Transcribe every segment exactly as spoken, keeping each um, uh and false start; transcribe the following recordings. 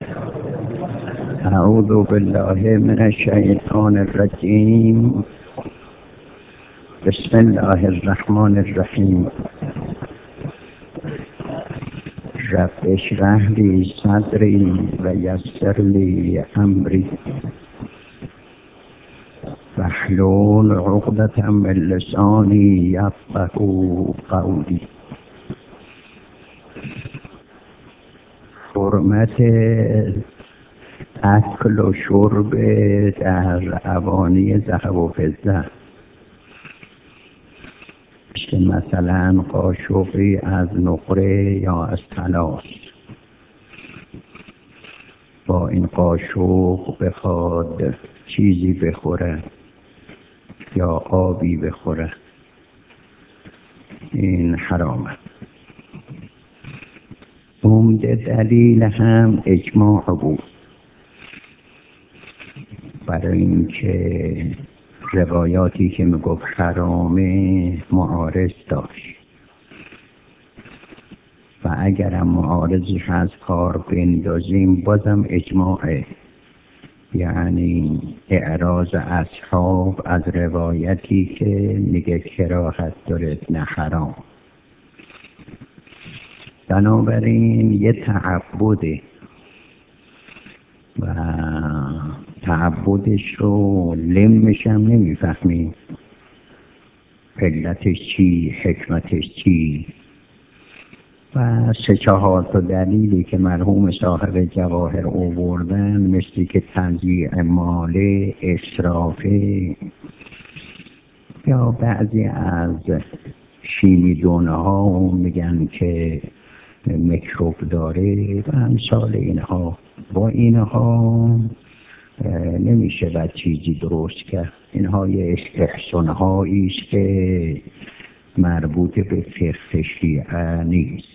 اعوذ بالله من الشیطان الرجیم. بسم الله الرحمن الرحیم. رب اشرح لی صدری و یسر لی امری واحلل عقدة من لسانی یفقهوا قولی. حرمت اکل و شرب در اوانی ذهب و فضه، که مثلا قاشقی از نقره یا از طلاست، با این قاشق بخواد چیزی بخوره یا آبی بخوره، این حرامه. عمده دلیل هم اجماع بود، برای اینکه روایاتی که میگفت حرامه معارض داشت و اگرم معارضی از کار بندازیم بازم اجماعه، یعنی اعراض اصحاب از روایتی که میگه کراهت داره نه حرام. بنابراین یه تعبده و تعبدش رو لمش هم نمیفهمیم علتش چی، حکمتش چی. و سه چهار تا دلیلی که مرحوم صاحب جواهر آوردن، مثلی که تضییع مال، اسرافه، یا بعضی از شیمیدونه ها میگن که میکروب داره و امثال اینها. با اینها نمیشه بعد چیزی درست کرد. اینها یه استحسان هایی است که مربوط به فقه شیعه نیست.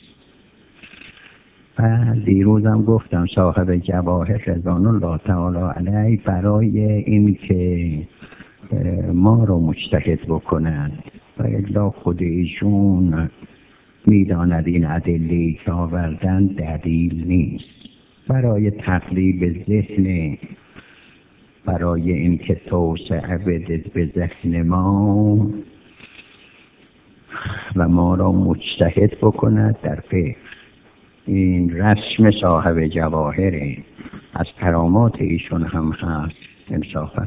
و دیروزم گفتم صاحب جواهر رضوان الله تعالی علیه برای این که ما رو مجتهد بکنند و الا خود ایشون میداند این ادله که آوردن دلیل نیست، برای تقلیب ذهن، برای اینکه توسعه بده به ذهن ما و ما را مجتهد بکند در فقه. این رسم صاحب جواهره، از کرامات ایشون هم هست انصافا.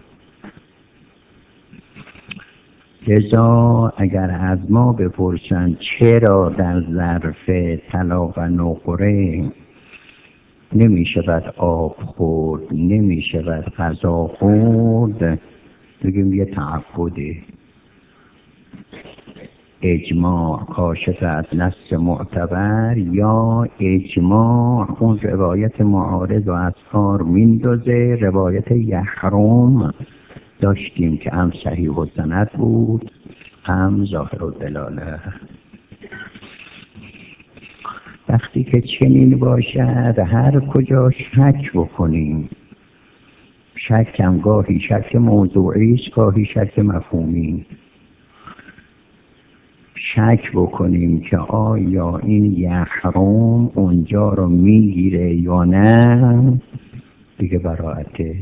لذا اگر از ما بپرسند چرا در ظرف طلا و نقره نمی شود آب خورد، نمی شود غذا خورد، بگیم یه تعبده، اجماع کاشف از نص معتبر، یا اجماع اون روایت معارض و اذکار میندازه. روایت یحرم داشتیم که هم صحیح السند بود هم ظاهر الدلاله. وقتی که چنین باشد هر کجا شک بکنیم، شک هم گاهی شک موضوعی است، گاهی شک مفهومی، شک بکنیم که آیا این یحرم اونجا رو میگیره یا نه، دیگه براعته.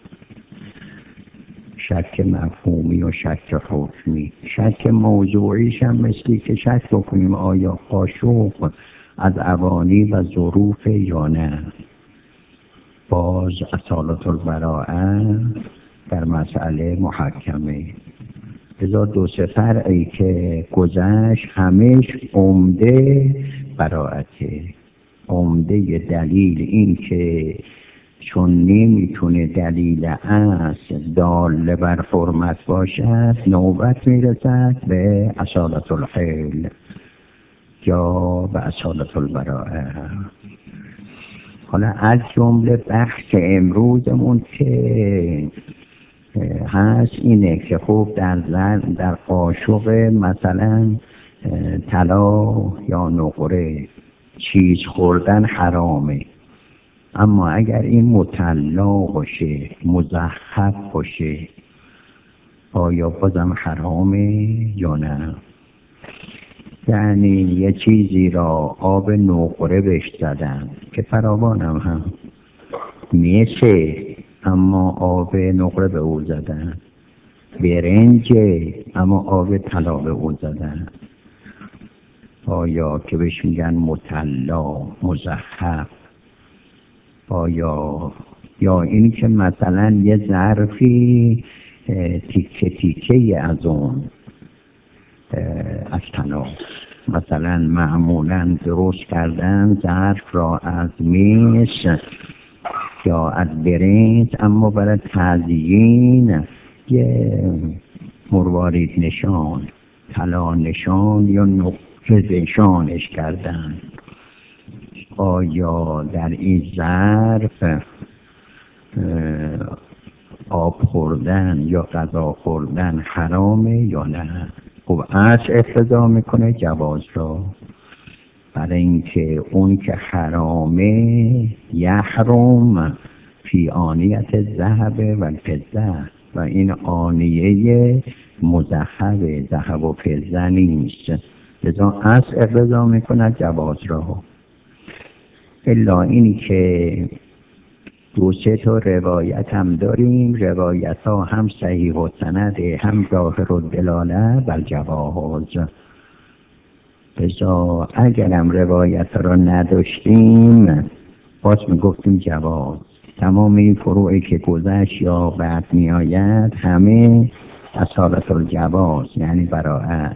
شک مفهومی و شک حکمی. شک موضوعیش هم مثلی که شک بکنیم آیا قاشق از اوانی و ظروف یا نه. باز اصالت البراءه در مسئله محکمه. ازا دو سه فرعی که گذشت همش عمده براعته. عمده دلیل این که چون نمیتونه دلیل اصل دال بر حرمت باشد، نوبت میرسد به اصالت الحل یا به اصالت البراءه. حالا از جمله بحث امروزمون که هست اینه که خب در زن در قاشق مثلا طلا یا نقره چیز خوردن حرامه، اما اگر این مطلع باشه، مزخرف باشه، آیا بازم حرامه یا نه؟ یعنی یه چیزی را آب نقره بهش زدن که فراوانم هم میشه اما آب نقره به او زدن، برنجه اما آب طلا به او زدن. آیا که بهش میگن مطلا، مزخرف، آیا یا این که مثلا یه ظرفی تیکه تیکه از اون از طلا، مثلا معمولا درست کردن ظرف را از میش یا از برنج، اما برای تزیین یه مروارید نشان، طلا نشان یا نقره نشانش کردن. آیا در این ظرف آب خوردن یا غذا خوردن حرامه یا نه؟ خب اصل اقتضا میکنه جواز را، برای اینکه اون که حرامه یحرم فی آنیت ذهب و فضه، و این آنیه مذهب ذهب و فضه نیست، لذا اصل اقتضا میکنه جواز را. الا اینی که دو سه تا روایت هم داریم، روایت ها هم صحیح و سنده هم ظاهر و دلاله بر جواز. لذا اگرم روایت را نداشتیم باز میگفتیم جواز. تمام این فروعی که گذشت یا بعد میآید همه اصالت الجواز یعنی براءت.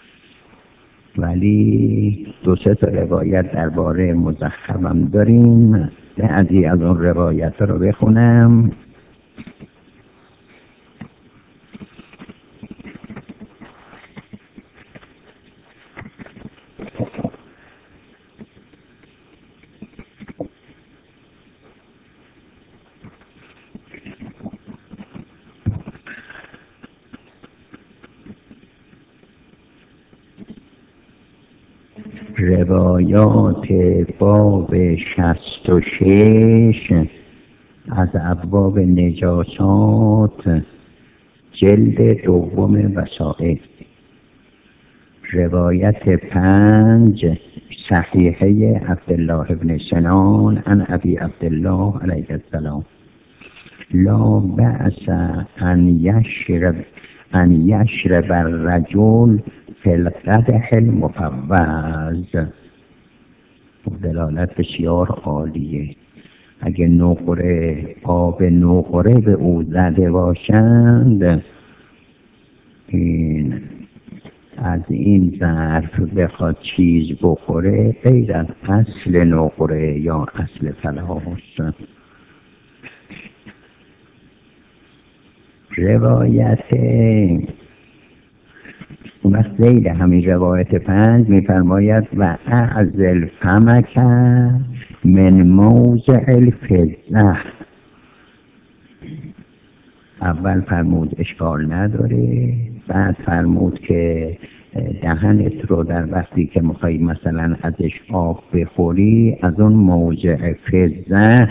ولی دو سه تا روایت درباره مزخرفم داریم، بعضی از اون روایت رو بخونم. روایات باب شصت و شش از ابواب نجاسات، جلد دوم وسائل. روایت پنج صحیحه عبدالله ابن سنان عن ابی عبدالله علیه السلام: لا بأس ان یشرب ان یشرب الرجل فی القدح المفوض. دلالت بسیار عالیه. اگه نقره آب نقره به او زده باشند، این از این ظرف بخواد چیز بخوره غیر از اصل نقره یا اصل فلاس. روایت اون از زیل همین روایت پنج میفرماید و اعزل فمک من موضع الفضه. اول فرمود اشکال نداره، بعد فرمود که دهنت رو در وقتی که میخوایی مثلا ازش آب بخوری از اون موضع فضه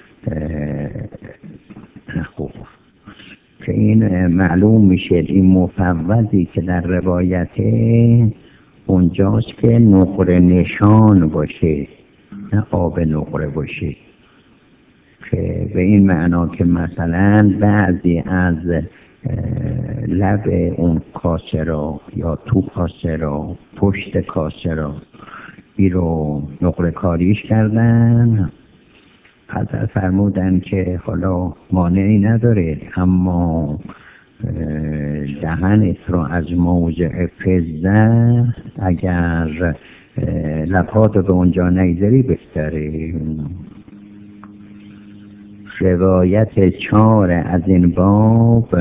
نخور، که این معلوم میشه این مفوضی که در روایته اونجاست که نقره نشان باشه نه آب نقره باشه، که به این معنا که مثلا بعضی از لب اون کاسه را یا تو کاسه را پشت کاسه را این رو نقره کاریش کردن. حضرت فرمودن که حالا مانعی نداره، اما دهنت رو از موضع فضه اگر لبهات به اونجا نگذاری بهتره. روایت چهار از این باب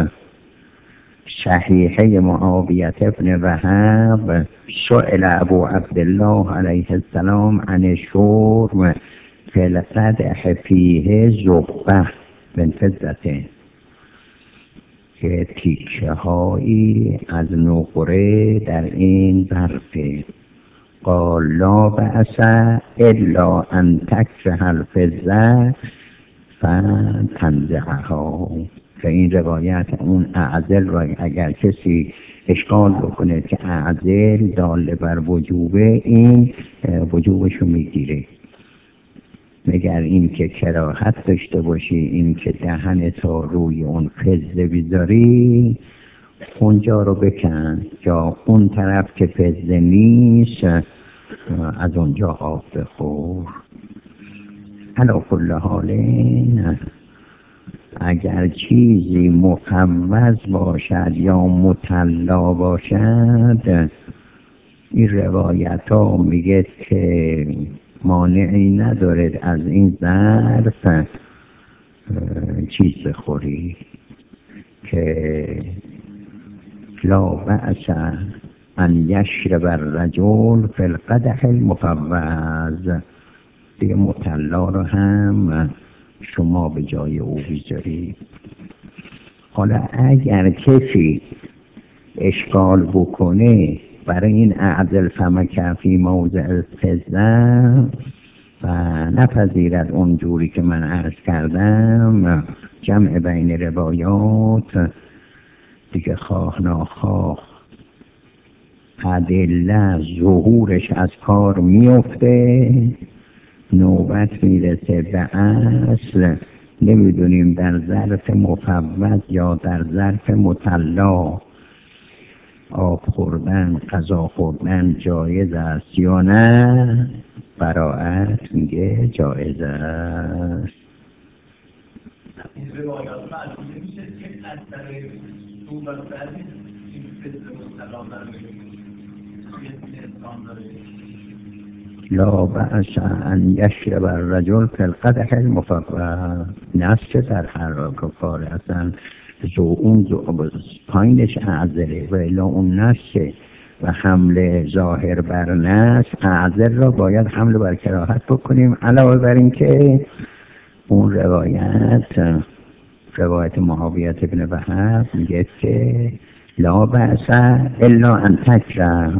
صحیحه معاویه ابن وهب: سئل ابو عبدالله علیه السلام عن الشرب فی القدح فیه زبه من فضة، که تیکه هایی از نقره در این ظرفه. قال لا بأس الا ان تکره الفضة فتنزعها. که این روایت اون اعزل را اگر کسی اشکال بکنه که اعزل داله بر وجوبه، این وجوبشو میگیره. مگر این که کراهت داشته باشی این که دهن تا روی اون پزه بیذاری اونجا رو بکن، یا اون طرف که پزه نیست از اونجا آب بخور. علا کل حالین اگر چیزی مفوض باشد یا مطلا باشد، این روایت ها میگه که مانعی ندارد از این ظرف چیز بخوری، که لا بأس ان یشرب الرجل فی القدح المفوض. دیگه مطلا رو هم شما به جای او بیذاری. حالا اگر کسی اشکال بکنه برای این اعدل فمک فی موضع الفزه و نپذیرد اونجوری که من عرض کردم، جمع بین روایات دیگه خواه ناخواه ادله ظهورش از کار میفته، نوبت میرسه به اصل. نمیدونیم در ظرف مفوض یا در ظرف مطلا آب خوردن، غذا خوردن جایز است یا نه. براءت میگه جایز است. این روایات معلوم نمیشه که اثر صورت در این فضل مطلا داره لا بأس ان یشرب الرجل فی القدح المفوض. نست در هر کفار اصلا زو اون زو پایینش اعذره و الا اون نسته و حمل ظاهر بر نست اعذر را باید حمل بر کراهت بکنیم. علاوه بر این که اون روایت روایت معاویه بن وهب میگه که لا بأس الا ان تکره،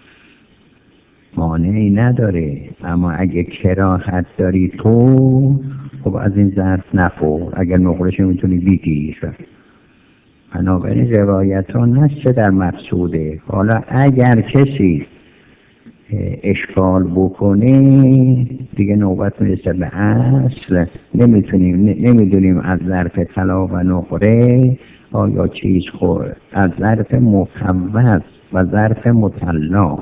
مانعی نداره، اما اگه کراهت داری تو خب از این ظرف نخور، اگر نقرش میتونی بگیر. بنابراین روایت ها نشه در مقصوده. حالا اگر کسی اشکال بکنه دیگه نوبت میرسه به اصل. نمیتونیم نمیدونیم از ظرف طلا و نقره آیا چیز خور، از ظرف مفوض و ظرف مطلا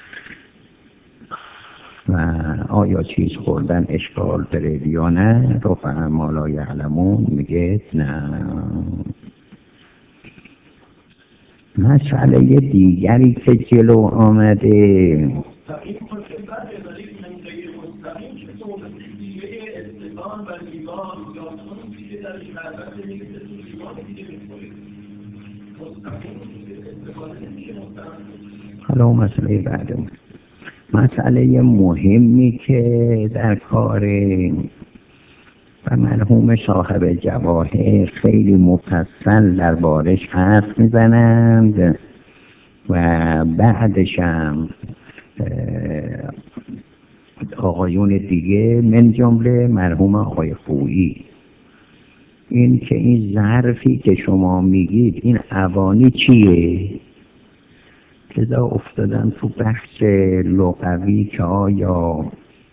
و آیا چیز خوردن اشکال داره یا نه. رفع ما لا یعلمون میگه نه. مسئله دیگری که جلو آمده حالا مسئله بعدم، مسئله مهمی که در کار و مرحوم صاحب جواهر خیلی مفصل در بارش حرف میزنند و بعدش هم آقایون دیگه من جمله مرحوم آقای خویی، این که این ظرفی که شما میگید این اوانی چیه؟ لذا افتادن تو بحث لغوی که آیا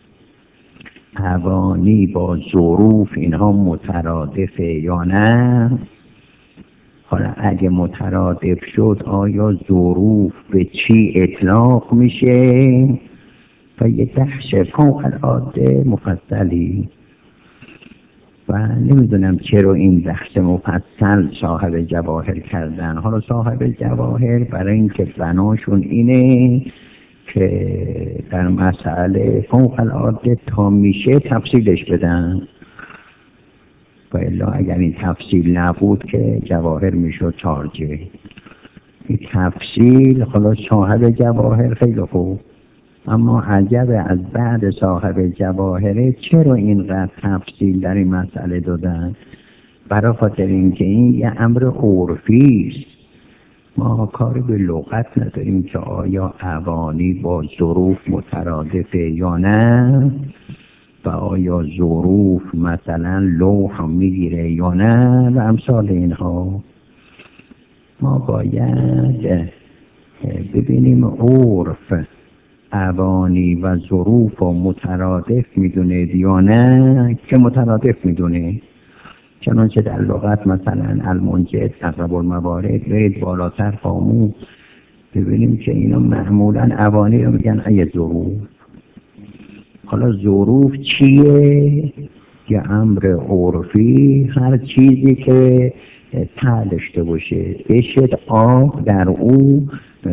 اوانی با ظروف اینها مترادفه یا نه. حالا اگه مترادف شد آیا ظروف به چی اطلاق میشه؟ و یه بحث فوق العاده مفصلی و نمیدونم چرا این بحث مفصل صاحب جواهر کردن. حالا صاحب جواهر برای اینکه بناشون اینه که در مسئله فوق العاده تا میشه تفصیلش بدن، و الا اگر این تفصیل نبود که جواهر میشد چارجه. این تفصیل حالا صاحب جواهر خیلی خوب، اما عجب از بعد صاحب جواهره چرا اینقدر تفصیل در این مسئله دادن؟ برای خاطر اینکه این یه امر عرفی است. ما کاری به لغت نداریم که آیا اوانی با ظروف مترادفه یا نه، و آیا ظروف مثلا لوح میگیره یا نه و امثال اینها. ما باید ببینیم عرف ابانی و ظروف و مترادف میدونه یا نه که مترادف میدونه. چنانچه در لغت مثلا المنجد، اقرب الموارد، برید بالاتر قاموس ببینیم که اینا معمولا ابانی رو میگن ای ظروف. حالا ظروف چیه؟ یه امر عرفی، هر چیزی که ته داشته باشه بشد آب در او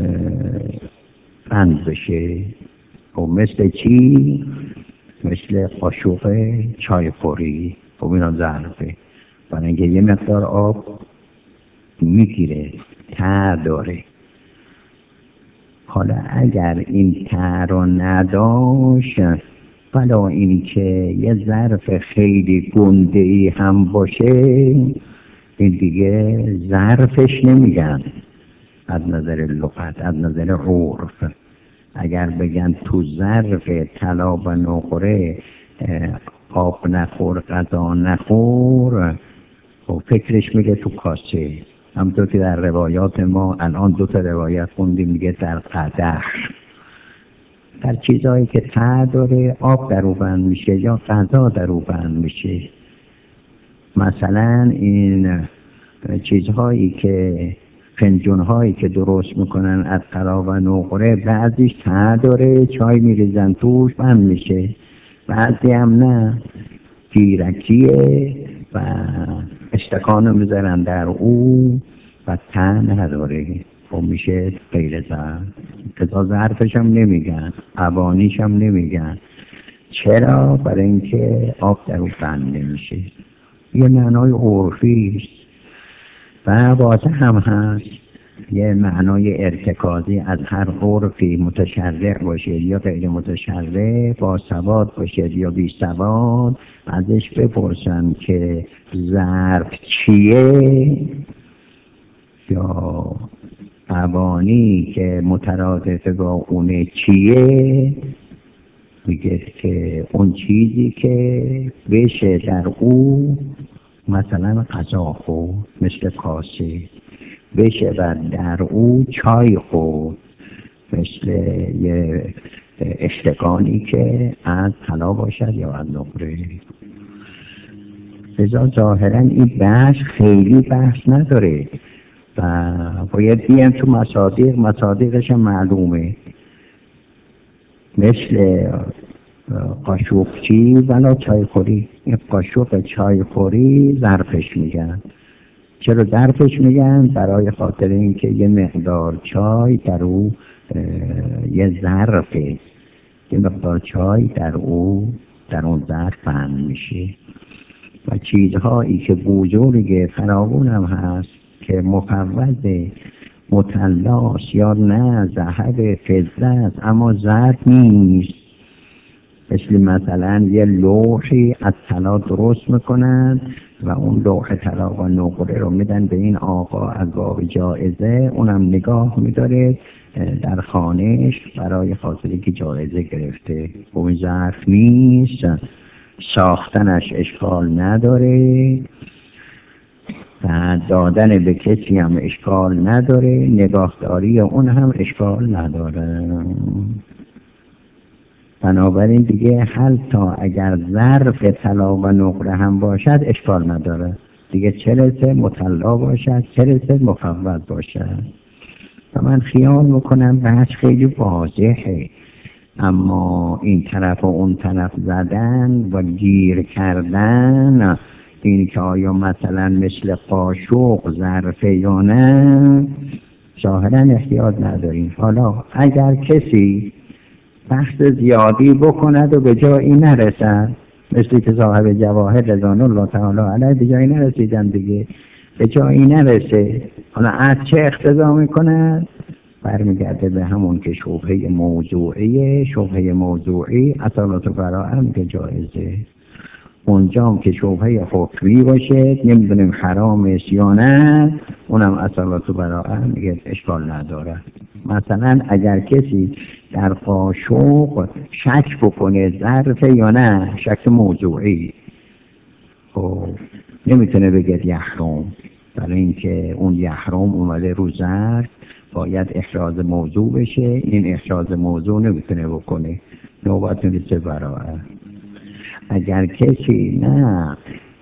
بند بشه. و مثل چی؟ مثل قاشق چای خوری. خب اینا ظرفه، برای اینکه یه مقدار آب میگیره، ته داره. حالا اگر این ته را نداشت، بلا این که یه ظرف خیلی گنده ای هم باشه، این دیگه ظرفش نمیگن از نظر لغت، از نظر عرف. اگر بگن تو ظرف طلا و نقره آب نخور، غذا نخور، و فکرش میگه تو کاسه. همونطور که در روایات ما الان دو تا روایت خوندیم میگه در قدح. در چیزهایی که ته داره آب در او بند میشه یا غذا در او بند میشه. مثلا این چیزهایی که فنجونهایی که درست میکنن از طلا و نقره، بعضیش ته داره چای میریزن توش بند میشه، بعضی هم نه، گیرکیه و استکانو میذارن در او و ته نداره، خب میشه غیر ظرف. کتا ظرفش هم نمیگن، ابانیش هم نمیگن. چرا؟ برای اینکه آب در او بند نمیشه. یه معنای عرفی و واسه هم هست یه معنای ارتکازی از هر عرفی، متشرع باشه یا غیر متشرع، با سواد باشه یا بی سواد، ازش بپرسن که ظرف چیه یا ابانی که مترادف با اونه چیه، میگه که اون چیزی که بشه در او مثلا غذا خورد مثل کاسه، بشه در او چای خورد مثل یه استکانی که از طلا باشد یا از نقره. لذا ظاهرا این بحث خیلی بحث نداره و باید بیم تو مصادیق، مصادیقش هم معلومه، مثل قاشقچی ولا چای خوری. این قاشق چای خوری ظرفش میگن. چرا ظرفش میگن؟ برای خاطر اینکه یه مقدار چای در او یه ظرفه، یه مقدار چای در او در اون ظرف بند میشه. و چیزهایی که بزرگ فراوون هم هست که مفوض مطلاس یا نه ذهب فضه است اما ظرف نیست. مثل مثلا یه لوحی از طلا درست میکنن و اون لوح طلا و نقره رو میدن به این آقا از باب جایزه، اونم نگاه میداره در خانهش برای خاطری که جایزه گرفته. اون ظرف نیست، ساختنش اشکال نداره و دادن به کسی هم اشکال نداره، نگاهداری اون هم اشکال نداره. بنابراین دیگه حتی اگر ظرف طلا و نقره هم باشد اشکال نداره دیگه، چه رسه مطلع باشد چه رسه مفوض باشد. و من خیال میکنم بحث خیلی واضحه، اما این طرف و اون طرف زدن و گیر کردن، این که آیا مثلا مثل قاشق ظرفه یا نه، ظاهرا احتیاط نداریم. حالا اگر کسی بحث زیادی بکند و به جایی نرسد، مثل که صاحب جواهر رضوان الله تعالی علیه به جایی نرسیدن دیگه، به جایی نرسه، حالا از چه اقتضا میکند؟ برمیگرده به همون که شبهه موضوعیه. شبهه موضوعی اصالت و براءه میگه جایزه. اونجام که شبهه حکمی باشه، نمیدونیم حرام است یا نه، اونم اصالت و براءه میگه اشکال نداره. مثلا اگر کسی در قاشق شک بکنه ظرفه یا نه، شک موضوعی، خب نمیتونه بگه یحرم، و برای اینکه اون یحرم اومده رو ظرف باید احراز موضوع بشه، این احراز موضوع نمیتونه بکنه، نوبت میرسه براعت. اگر کسی نه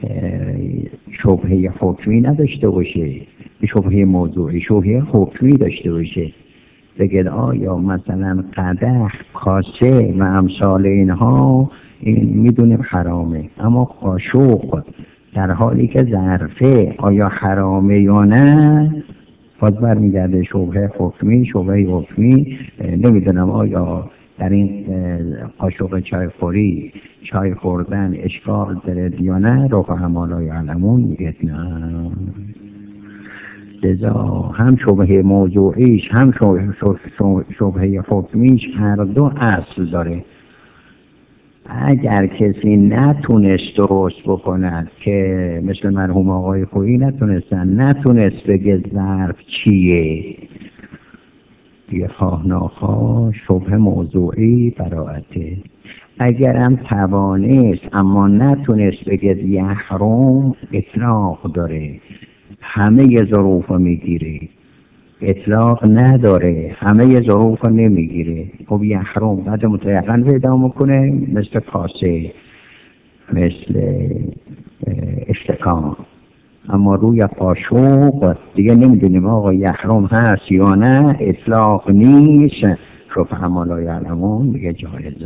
شبهه حکمی نداشته باشه، شبهه موضوعی، شبهه حکمی داشته باشه، بگید آیا مثلا قدح، کاسه و امثال اینها این میدونیم حرامه، اما قاشق در حالی که ظرفه آیا حرامه یا نه، باز برمیگرده شبهه حکمی. شبهه حکمی نمیدونم آیا در این قاشق چای خوری چای خوردن اشکال داره یا نه، رو همه لا یعلمون میگه نه. لذا هم شبهه موضوعیش هم شبهه حکمیش هر دو اصل داره. اگر کسی نتونست درست بکند، که مثل مرحوم آقای خویی نتونستن، نتونست بگه ظرف چیه، یه خواه ناخواه شبه موضوعی براعته. اگرم توانست اما نتونست بگه یحرم، اطلاق داره، همه ی ظروف رو میگیره. اطلاق نداره، همه ی ظروف رو نمیگیره. خب یحرم بعد متیقن پیدا میکنه، مثل کاسه، مثل اشتکان. اما روی قاشق دیگه نمیدونیم آقا یحرم هست یا نه، اطلاق نیست. شو فهم لا یعلمون دیگه جایزه.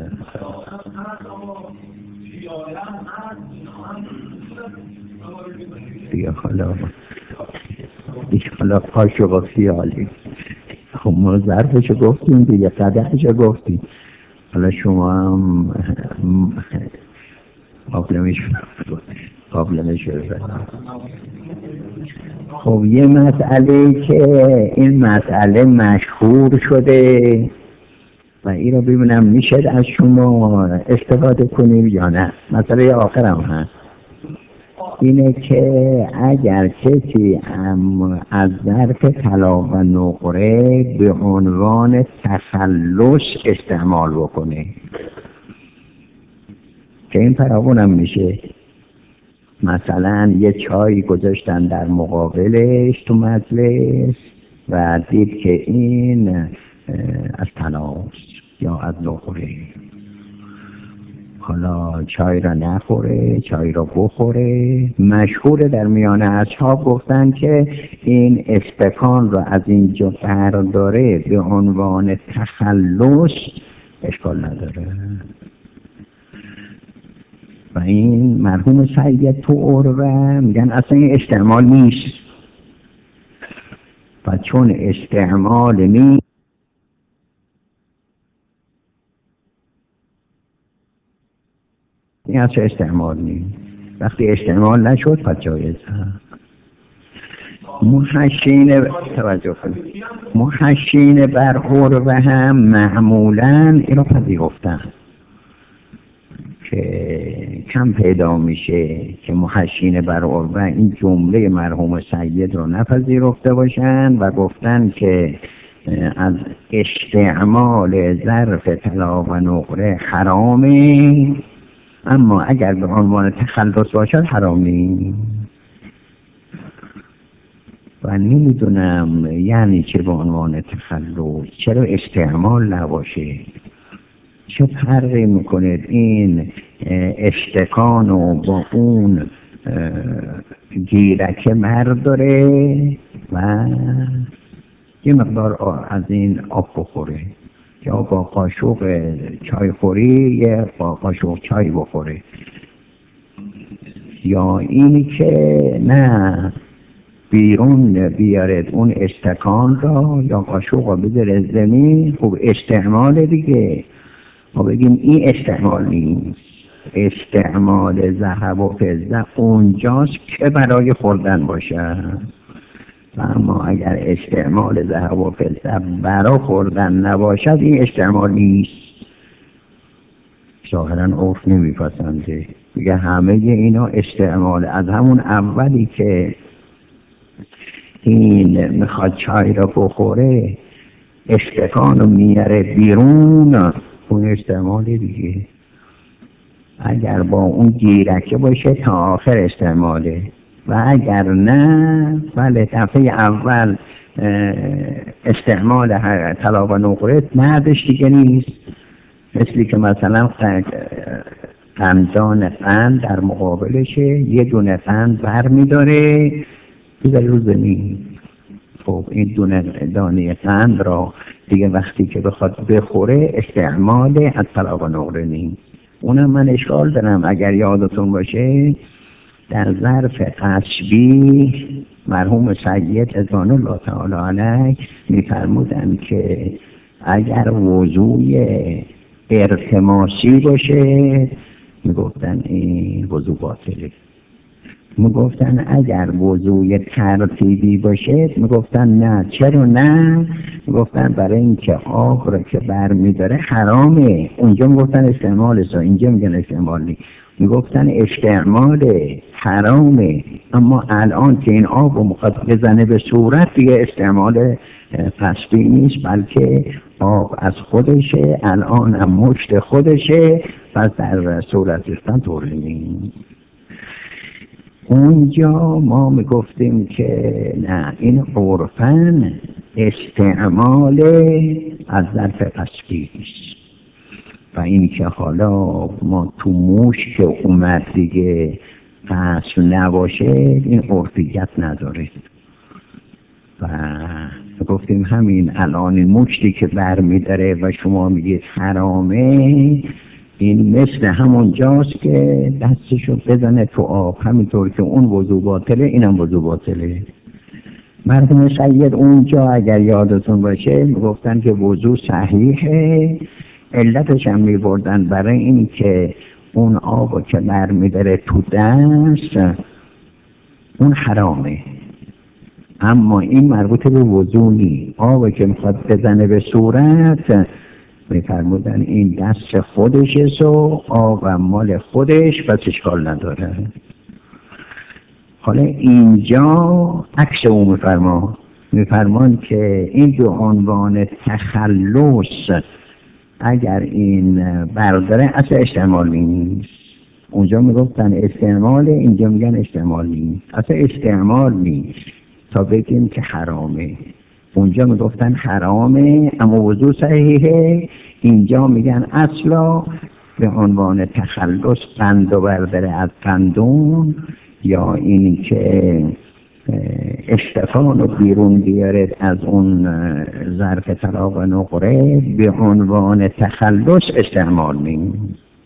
دیگه حالا دیگه حالا قاشق خیالی. خب ما ظرفشو گفتیم دیگه، قدحشو گفتیم، حالا شما هم قابلمش قابلمش بزنید. خب یه مسئله که این مسئله مشهور شده و این رو ببینم میشه از شما استفاده کنیم یا نه. مسئله آخرم هست، اینه که اگر کسی از ظرف طلا و نقره به عنوان تخلص استعمال بکنه، که این فراوانم میشه. مثلا یه چای گذاشتن در مقابلش تو مجلس و دید که این از طلاست یا از نقره، حالا چای را نخوره، چای را بخوره. مشهور در میان اصحاب گفتن که این استکان را از اینجا برداره به عنوان تخلص اشکال نداره. و این مرحوم سید تو عروه میگن اصلا این استعمال نیست، و چون استعمال نیست این اصلا استعمال نیست. وقتی استعمال نشد پس جایز هست. محشین توجه کنید، محشین بر عروه هم معمولا اینو پذیرفتن که کم پیدا میشه که محشین بر عروه این جمله مرحوم سید رو نپذیرفته باشن و گفتن که از استعمال ظرف طلا و نقره حرامه، اما اگر به عنوان تخلص باشد حرام نیست. و نمیدونم یعنی چه به عنوان تخلص، چرا استعمال نباشه؟ چه فرقی میکنه این اشتکان و با اون گیرک مرد داره و یه مقدار از این آب بخوره، یا با قاشق چای خوری یه با قاشق چای بخوره، یا اینی که نه بیرون بیارد اون استکان را یا قاشق را بذاره زمین. خب استعمال دیگه، ما بگیم این استعمال نیست. استعمال ذهب و فضه اونجاست که برای خوردن باشه، اما اگر استعمال ذهب و فضه برای خوردن نباشد این استعمال نیست. ظاهرا عرف نمیپسنده، میگه همه اینا استعمال. از همون اولی که این میخواد چای را بخوره استکان رو میاره بیرون، اون استعمال دیگه. اگر با اون گیرکه باشه تا آخر استعماله، و اگر نه بله دفعه اول استعمال طلا و نقره بعدش دیگه نیست، مثلی که مثلا قندان قند در مقابلشه، یه دونه قند بر میداره دیگه رو زمین. خب این دونه دانه قند را دیگه وقتی که بخواد بخوره استعمال از طلا و نقره نیست. اونم من اشکال دارم، اگر یادتون باشه در ظرف قصبی مرحوم سید رضوان الله تعالی علیه میفرمودن که اگر وضوی ارتماسی باشه میگفتن این وضو باطله، میگفتن اگر وضوی ترتیبی باشه میگفتن نه. چرا نه؟ میگفتن برای اینکه آب را که بر میداره حرامه. اونجا میگفتن استعمالش، اینجا میگن استعمال نیست. میگفتن استعمال حرامه، اما الان که این آب رو میخواد بزنه به صورت دیگه استعمال قصدی نیست، بلکه آب از خودشه، الان هم مشت خودشه، پس در صورت استن طور نیست. اونجا ما میگفتیم که نه، این عرفاً استعمال از ظرف قصدی است و این که حالا ما تو موش که اومد دیگه قصد نباشه این عرفیت نداره. و گفتیم همین الان این مشتی که بر میداره و شما میگید حرامه، این مثل همون جاست که دستشو بزنه تو آب، همینطور که اون وضو باطله اینم وضو باطله. مرحوم سید اونجا اگر یادتون باشه میگفتن که وضو صحیحه، علتش هم میبردن برای این که اون آبو که بر میداره تو دست اون حرامه، اما این مربوط به وضو نیست. آبو که میخواد بزنه به صورت میفرمودن این دست خودشه و آب مال خودش، بس اشکال نداره. حالا اینجا عکس اون میفرما میفرمان که این دو عنوان تخلص اگر این برداره اصلا استعمال نیست. اونجا میگفتن استعمال، اینجا میگن استعمال نیست، اصلا استعمال نیست تا بگیم که حرامه. اونجا میگفتن حرامه اما وضو صحیحه، اینجا میگن اصلا به عنوان تخلص قند و برداره از قندون، یا این که اشتفان رو بیرون بیارد از اون ظرف طلا و نقره به عنوان تخلص استعمال نیست.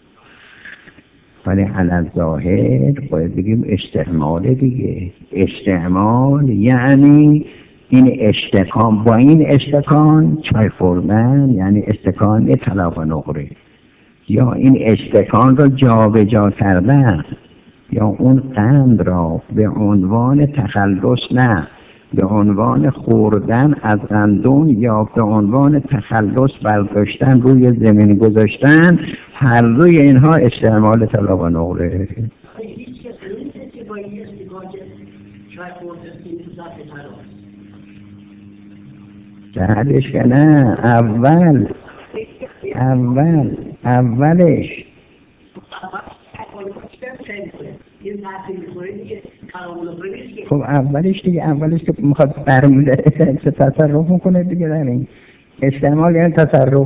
ولی علی ظاهر باید بگیم استعمال دیگه. استعمال یعنی این استکان، با این استکان چای خوردن یعنی استکان طلا و نقره، یا این استکان را جابجا کردن، یا اون قند را به عنوان تخلص نه، به عنوان خوردن از قندون یا به عنوان تخلص برداشتن روی زمین گذاشتن، هر روی اینها استعمال طلا و نقره. بعدش که نه، اول اول اولش خب اولش دیگه اولش که میخواد برمیده تصرف میکنه دیگه در این استعمال یعنی تصرف.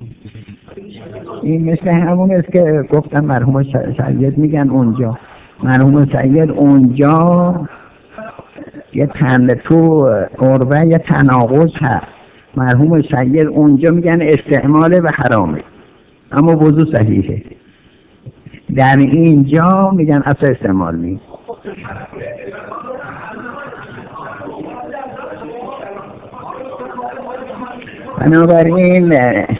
این مثل همون است که گفتم مرحوم سید میگن اونجا، مرحوم سید اونجا یه تن تو قربه یه تناقض هست. مرحوم سید اونجا میگن استعمال و حرامه اما وضو صحیحه، در اینجا میگن اصلا استعمال نیست. بنابراین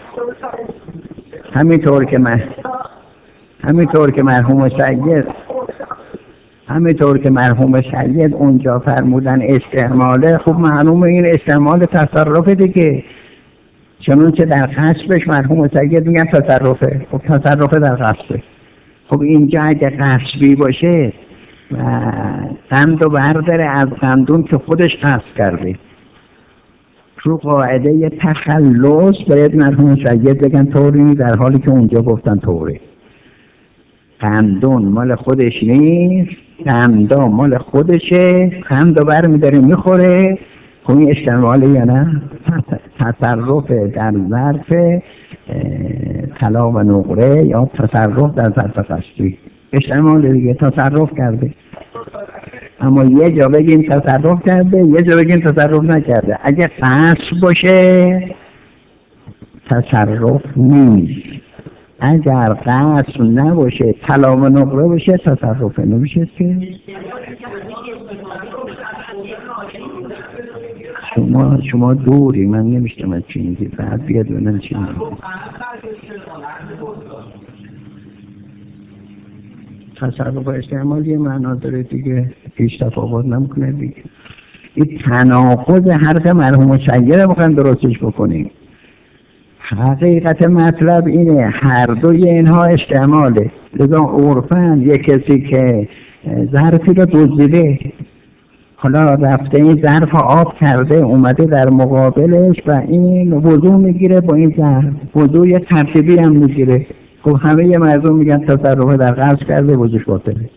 همینطور که من همینطور که مرحوم سید همینطور که مرحوم سید اونجا فرمودن استعماله، خب معلومه این استعمال تصرف دیگه، چون که در قصبش مرحوم سید میگن تصرفه. خب تصرفه در قصبه. خب اینجا اگه قصبی باشه و قند و برداره از قندون که خودش قصب کرده، رو قاعده تخلص باید مرحوم سید بگن طوری، در حالی که اونجا گفتن طوره. قندون مال خودش نیست، قندا مال خودشه، قندو بر میداره میخوره. خب این استعماله یا نه؟ تصرف در ظرف طلا و نقره یا تصرف در ظرف قصبی استعماله دیگه، تصرف کرده. اما یه جا بگیم تصرف کرده، یه جا بگیم تصرف نکرده. اگه قصب باشه تصرف نیست، اگر قصب نباشه طلا و نقره باشه تصرف نمیشه. که شما شما دوری، من نمیشتم از چی میگی، بعد بیاد ببینم چی میگی. تصرف و استعمال یه معنا داره دیگه، هیچ تفاوت نمیکنه دیگه. این تناقض حرف مرحوم سید رو میخوایم درستش بکنیم. حقیقت مطلب اینه هر دوی اینها استعماله. لذا عرفاً یک کسی که ظرفی رو دزدیده، حالا رفته این ظرف آب کرده اومده در مقابلش و این وضو میگیره، با این ظرف وضو یه ترتیبی هم میگیره. خب همه یه مردم میگن تصرف در قصد کرده، وضوش باطله.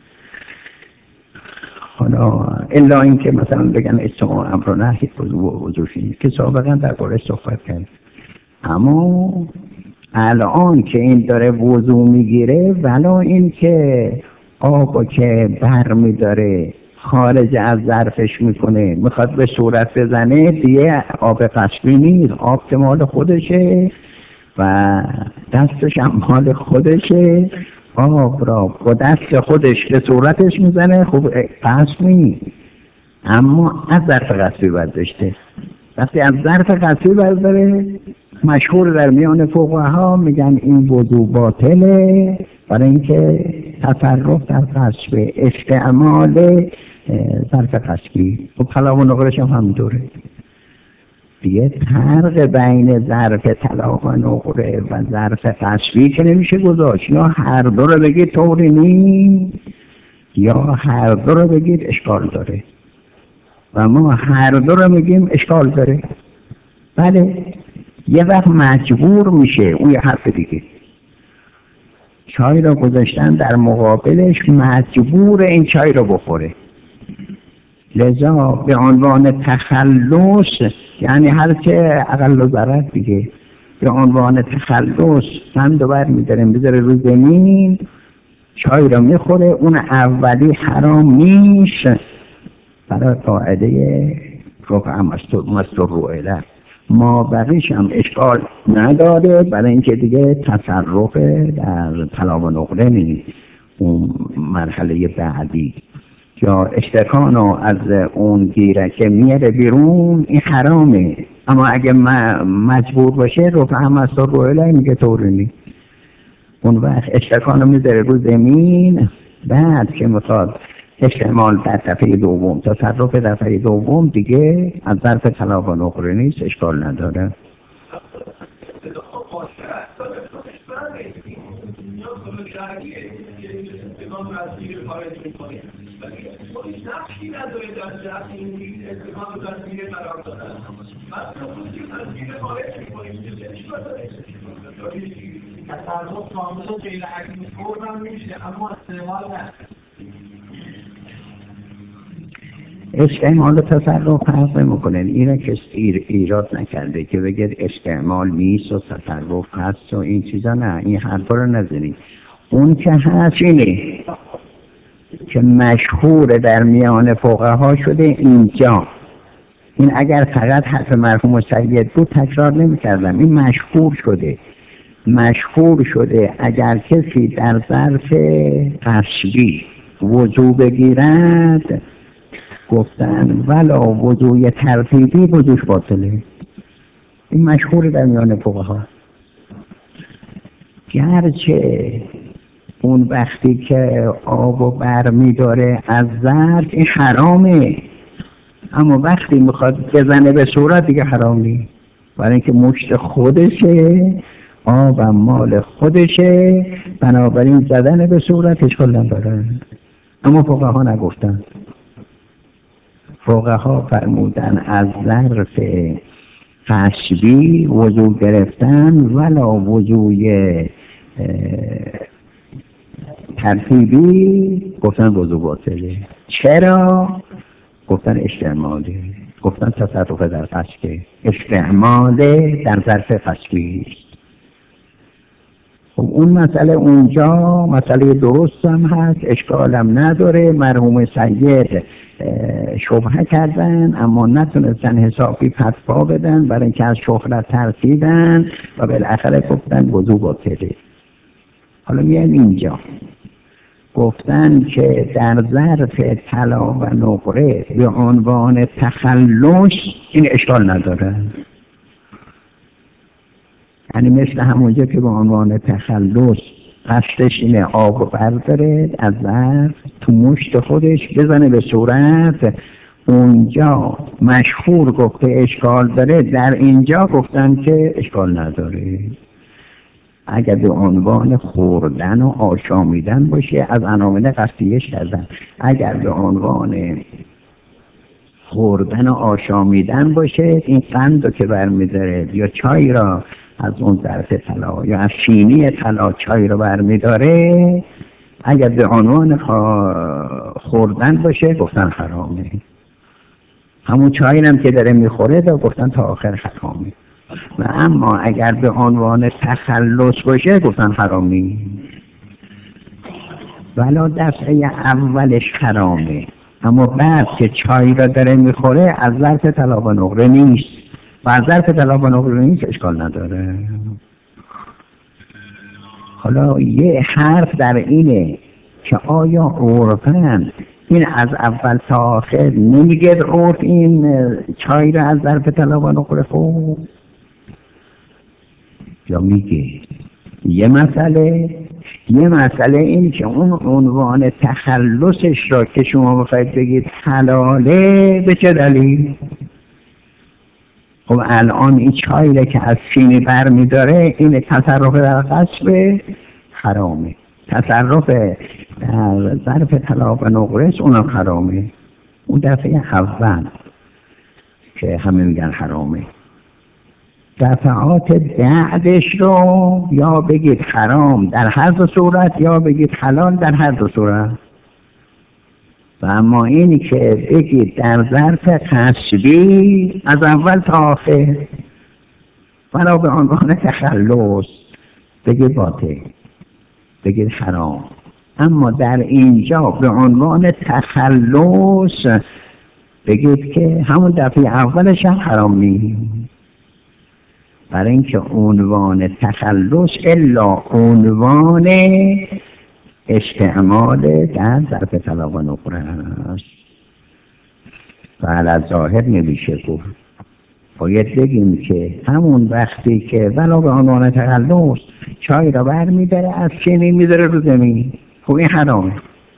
حالا الا اینکه مثلا بگن استماع امر و نهی وضو و وضوش نیست که سابقا در باره صحبت کرد. اما الان که این داره وضو میگیره، ولا این که آبو که بر میداره خارج از ظرفش میکنه میخواد به صورت بزنه، دیگه آب قصبی نیست، آب که مال خودشه و دستش هم مال خودشه. آب را با دست خودش به صورتش میزنه، خب قصب نیست، اما از ظرف قصبی برداشته. وقتی از ظرف قصبی برداره، مشهور در میان فقها میگن این وضو باطله، برای اینکه تصرف در قصب استعمال ظرف قصبی. خب طلا و نقرهش هم همینطوره دیگه. فرق بین ظرف طلا و نقره و ظرف قصبی که نمیشه گذاشت. یا هر دو رو بگید طوری نیست، یا هر دو رو بگید اشکال داره، و ما هر دو رو میگیم اشکال داره. بله یه وقت مجبور میشه، اون یه حرف دیگه. چای رو گذاشتن در مقابلش، مجبور این چای رو بخوره، لذا به عنوان تخلص، یعنی هرچه اقل و ضرر دیگه، به عنوان تخلص قندو بر میداره میذاره رو زمین، چای رو میخوره. اون اولی حرام نیست برای قاعده رفع مستر روئله، ما بقیش هم اشکال نداره برای اینکه دیگه تصرف در طلا و نقره نیست. اون مرحله بعدی یا اشتکانو از اون گیره که میره بیرون، این حرامه. اما اگه مجبور باشه رفع مستر روئله میگه طوری نیست. اون وقت اشتکانو میذاره رو زمین، بعد که میخواد استعمال در دفعه دوم، تصرف در دفعه دوم دیگه از ظرف طلا و نقره نیست، اشکال نداره. تصرف کامل و غیر عقلی هم میشه، اما استعمال نه. استعمال و تصرف فرق میکنه. اینه که ایر ایراد نکرده که بگید استعمال نیست و تصرف هست و این چیزا، نه، این حرفا رو نزنید. اون که هست اینه که مشهور در میان فقها شده اینجا. این اگر فقط حرف مرحوم سید بود تکرار نمی‌کردم. این مشهور شده مشهور شده اگر کسی در ظرف قصبی وضو بگیرد، گفتن ولا وضوی ترتیبی وضوش باطله. این مشهور در میان فقها. گرچه اون وقتی که آبو بر میداره از ظرف این حرامه، اما وقتی میخواد بزنه به صورت دیگه حرام نیست، برای اینکه مشت خودشه، آب مال خودشه، بنابراین زدن به صورت اشکال نداره. اما فقها نگفتن. فقها فرمودن از ظرف قصبی وضو گرفتن ولا وضوی ترتیبی گفتن وضو باطله. چرا؟ گفتن استعماله، گفتن تصرف در قصده، استعماله در ظرف قصدی. خب اون مسئله اونجا مسئله درست هم هست، اشکالم نداره. مرحوم سید شبهه کردن اما نتونستن حسابی فتوا بدن، برای اینکه از شهرت ترسیدن و بالاخره گفتن وضو باطله. حالا میایم اینجا، گفتن که در ظرف طلا و نقره به عنوان تخلص این اشکال نداره، یعنی مثل همونجا که به عنوان تخلص قصدش اینه آب برداره از ظرف تو مشت خودش بزنه به صورت، اونجا مشهور گفته اشکال داره، در اینجا گفتن که اشکال نداره. اگر به عنوان خوردن و آشامیدن باشه از عناوین قصدیش کردن، اگر به عنوان خوردن و آشامیدن باشه این قند رو که برمیداره یا چای را از اون ظرف طلا یا از شینی طلا چای رو برمیداره، اگر به عنوان خوردن باشه گفتن حرامه. همون چای هم که داره میخوره دا گفتن تا آخر حرامه. و اما اگر به عنوان تخلص باشه گفتن حرامی. ولی دفعه اولش حرامه، اما بعد که چای را داره میخوره از ظرف طلا و نقره نیست و از ظرف طلا و نقره نیست اشکال نداره. حالا یه حرف در اینه که آیا عرفاً این از اول تا آخر نمیگه عرف این چای را از ظرف طلا و نقره خورد یا میگه؟ یه مسئله یه مسئله این که اون عنوان تخلصش را که شما بخواید بگید حلاله به چه دلیل؟ خب الان این چایی را که از چینی بر میداره این تصرف در قصب حرامه، تصرف در ظرف طلا و نقره اونم حرامه. اون دفعه اول که همه میگن حرامه، دفعات بعدش رو یا بگید حرام در هر دو صورت یا بگید حلال در هر دو صورت. و اما اینی که بگید در ظرف قصبی از اول تا آخر ولی به عنوان تخلص بگید باطل، بگید حرام، اما در اینجا به عنوان تخلص بگید که همون دفعه اولش هم حرام نیست، برای اینکه عنوان تخلص الا عنوان استعمال در ظرف طلا و نقره است و علی ظاهر نمیشه گفت. باید بگیم که همون وقتی که ولو به عنوان تخلص چای را بر میداره از چینی میذاره رو زمین، خب این حرامه.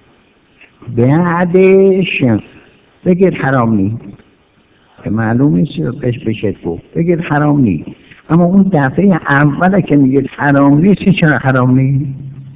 بعدش بگید حرام نیست که معلوم نیست بهش بشه گفت، بگید حرام نیست، اما اون دفعه اوله که میگید حرام نیست چرا حرام نیست؟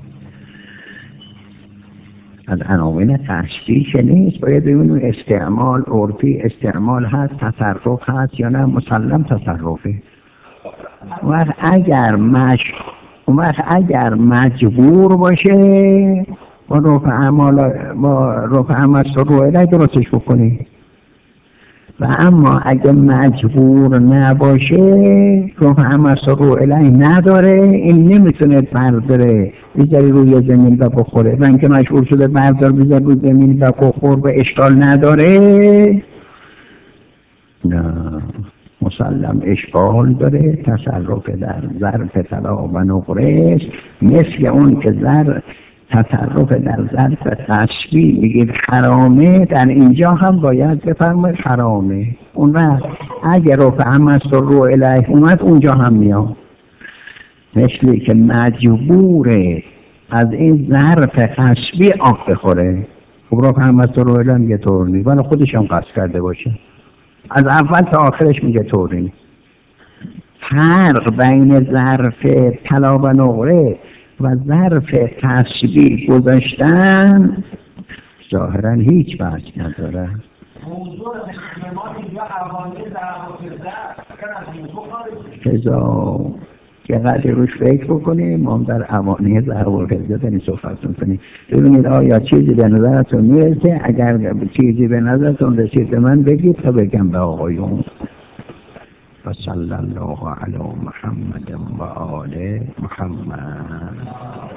از عناوین قصدی که نیست. باید ببینیم استعمال عرفی استعمال هست، تصرف هست یا نه مسلم تصرفه. و اگر مج و اگر مجبور باشه با رفع اعمال با رفع اعمال سروعه درستش بکنی، و اما اگه مجبور نباشه رفع اعمال سروعه نداره، این نمیتونه برداره بذاری روی زمین و بخوره، و اینکه مجبور شده بردار بذار روی زمین و بخور و اشکال نداره، نه مسلم اشکال داره. تصرف در ظرف طلا و نقره مثل اون که ظرف تصرف در ظرف قصبی میگید حرامه، در اینجا هم باید بفرمایید حرامه. اون وقت اگر رفع مست رو الیه اومد اونجا هم میاد، مثلی که مجبوره از این ظرف قصبی آب بخوره. خب رفع مست رو الیه میگه طور نیست، ولی خودش هم قصد کرده باشه، از اول تا آخرش میگه طور نیست. فرق بین ظرف طلا و نقره و ظرف قصبی گذاشتن ظاهرا هیچ بحث نداره. موضوع استعمال اینجا حوالی در حافظه فضا که قدر روش فکر بکنیم. ما هم در اوانه ضرب الفضه این صحبت میکنیم. ببینید آیا چیزی به نظرتون میرسه؟ اگر چیزی به نظرتون رسید به من بگید تا بگم به آقایون. و صلی الله علی محمد و آل محمد.